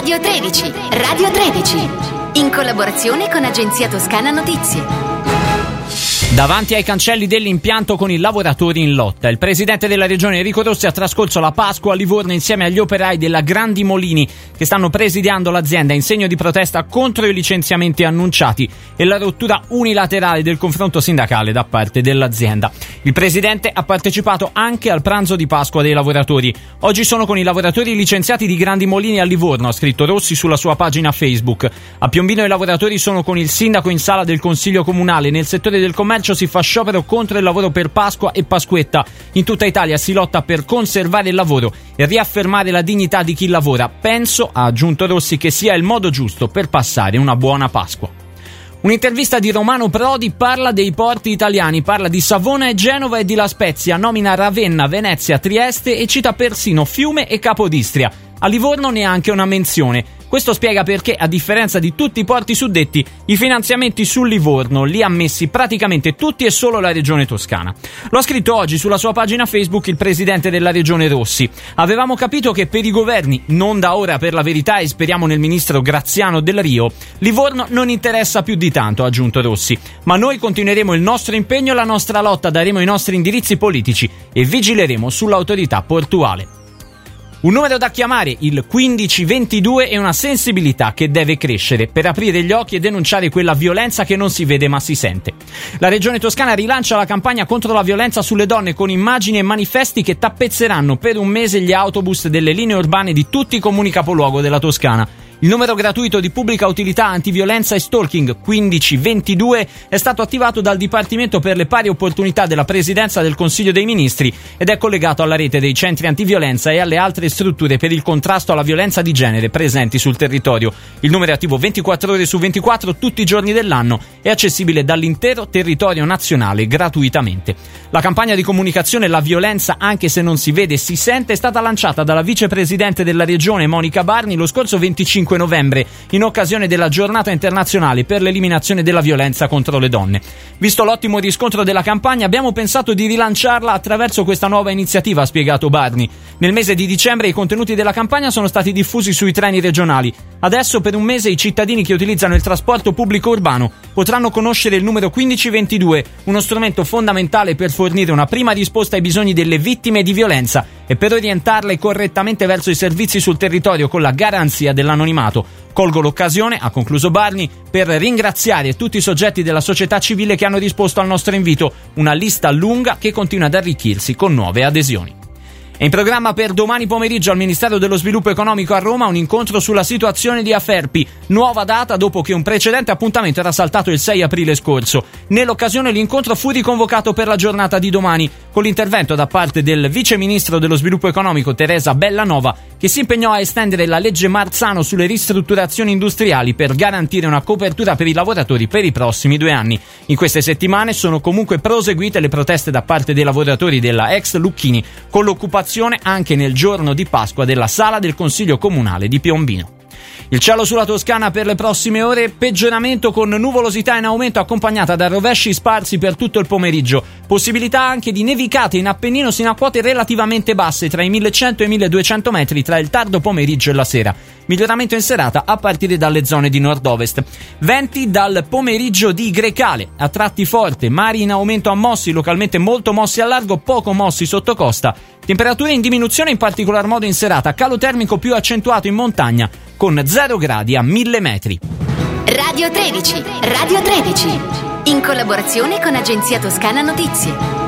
Radio 13, Radio 13, in collaborazione con Agenzia Toscana Notizie. Davanti ai cancelli dell'impianto con i lavoratori in lotta, il presidente della regione Enrico Rossi ha trascorso la Pasqua a Livorno insieme agli operai della Grandi Molini che stanno presidiando l'azienda in segno di protesta contro i licenziamenti annunciati e la rottura unilaterale del confronto sindacale da parte dell'azienda. Il presidente ha partecipato anche al pranzo di Pasqua dei lavoratori. Oggi sono con i lavoratori licenziati di Grandi Molini a Livorno, ha scritto Rossi sulla sua pagina Facebook. A Piombino i lavoratori sono con il sindaco in sala del Consiglio Comunale. Nel settore del commercio si fa sciopero contro il lavoro per Pasqua e Pasquetta. In tutta Italia si lotta per conservare il lavoro e riaffermare la dignità di chi lavora. Penso, ha aggiunto Rossi, che sia il modo giusto per passare una buona Pasqua. Un'intervista di Romano Prodi parla dei porti italiani, parla di Savona e Genova e di La Spezia, nomina Ravenna, Venezia, Trieste e cita persino Fiume e Capodistria. A Livorno neanche una menzione. Questo spiega perché, a differenza di tutti i porti suddetti, i finanziamenti sul Livorno li ha messi praticamente tutti e solo la regione toscana. Lo ha scritto oggi sulla sua pagina Facebook il presidente della regione Rossi. Avevamo capito che per i governi, non da ora per la verità e speriamo nel ministro Graziano Del Rio, Livorno non interessa più di tanto, ha aggiunto Rossi. Ma noi continueremo il nostro impegno e la nostra lotta, daremo i nostri indirizzi politici e vigileremo sull'autorità portuale. Un numero da chiamare, il 1522, è una sensibilità che deve crescere per aprire gli occhi e denunciare quella violenza che non si vede ma si sente. La Regione Toscana rilancia la campagna contro la violenza sulle donne con immagini e manifesti che tappezzeranno per un mese gli autobus delle linee urbane di tutti i comuni capoluogo della Toscana. Il numero gratuito di pubblica utilità antiviolenza e stalking 1522 è stato attivato dal Dipartimento per le pari opportunità della Presidenza del Consiglio dei Ministri ed è collegato alla rete dei centri antiviolenza e alle altre strutture per il contrasto alla violenza di genere presenti sul territorio. Il numero è attivo 24 ore su 24 tutti i giorni dell'anno e accessibile dall'intero territorio nazionale gratuitamente. La campagna di comunicazione La violenza anche se non si vede e si sente è stata lanciata dalla vicepresidente della regione Monica Barni lo scorso 25 novembre in occasione della giornata internazionale per l'eliminazione della violenza contro le donne. Visto l'ottimo riscontro della campagna abbiamo pensato di rilanciarla attraverso questa nuova iniziativa, ha spiegato Barni. Nel mese di dicembre i contenuti della campagna sono stati diffusi sui treni regionali. Adesso per un mese i cittadini che utilizzano il trasporto pubblico urbano potranno conoscere il numero 1522, uno strumento fondamentale per fornire una prima risposta ai bisogni delle vittime di violenza e per orientarle correttamente verso i servizi sul territorio con la garanzia dell'anonimato. Colgo l'occasione, ha concluso Barni, per ringraziare tutti i soggetti della società civile che hanno risposto al nostro invito, una lista lunga che continua ad arricchirsi con nuove adesioni. È in programma per domani pomeriggio al Ministero dello Sviluppo Economico a Roma un incontro sulla situazione di Aferpi, nuova data dopo che un precedente appuntamento era saltato il 6 aprile scorso. Nell'occasione l'incontro fu riconvocato per la giornata di domani, con l'intervento da parte del Vice Ministro dello Sviluppo Economico Teresa Bellanova, che si impegnò a estendere la legge Marzano sulle ristrutturazioni industriali per garantire una copertura per i lavoratori per i prossimi 2 anni. In queste settimane sono comunque proseguite le proteste da parte dei lavoratori della ex Lucchini, con l'occupazione anche nel giorno di Pasqua della sala del Consiglio Comunale di Piombino. Il cielo sulla Toscana per le prossime ore, peggioramento con nuvolosità in aumento accompagnata da rovesci sparsi per tutto il pomeriggio, possibilità anche di nevicate in Appennino sino a quote relativamente basse tra i 1100 e i 1200 metri tra il tardo pomeriggio e la sera. Miglioramento in serata a partire dalle zone di nord-ovest. Venti dal pomeriggio di Grecale, a tratti forte, mari in aumento a mossi, localmente molto mossi al largo, poco mossi sotto costa. Temperature in diminuzione in particolar modo in serata, calo termico più accentuato in montagna, con 0 gradi a 1000 metri. Radio 13, Radio 13, in collaborazione con Agenzia Toscana Notizie.